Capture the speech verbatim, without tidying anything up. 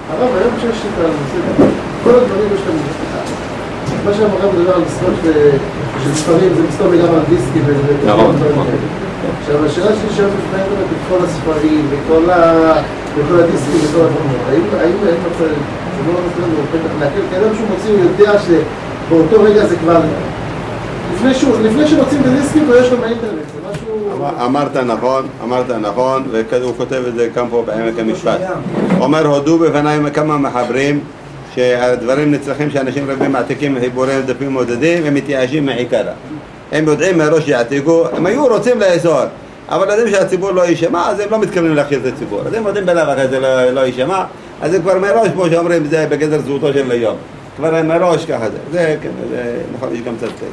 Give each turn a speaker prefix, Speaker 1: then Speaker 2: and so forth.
Speaker 1: הרב, היום שיש את הנושא, כל הדברים יש לנו מספיחה. מה שהרב מדבר על מספר של ספרים, זה מספר וגם על דיסקים וכל הדברים האלה. עכשיו, השאלה שלי שאלה בפני את כל הספרים וכל הדיסקים וכל הדברים האלה. האם זה לא נותן לו פתח להקל? כי אדם שהוא מוציא, הוא יודע שבאותו רגע זה כבר... לפני שמוצאים את הדיסקים, ויש לו באינטרנט, זה משהו...
Speaker 2: אמרת נכון, אמרת נכון, והוא כותב את זה כאן פה בעמק המשפט. אומר, הודו בפניי כמה מחברים שהדברים נצרכים שאנשים רבים מעתיקים חיבורים דפים מודדים ומתייאשים מעיקרה. הם יודעים מראש יעתיקו, הם היו רוצים לאסור, אבל יודעים שהציבור לא יישמע, אז הם לא מתכוונים להכיר את הציבור. אז הם יודעים בלב אחרי זה לא, לא יישמע, אז זה כבר מראש, כמו שאומרים, זה בגדר זהותו של היום. כבר מראש ככה זה. זה, כן, זה נכון, יש גם קצת...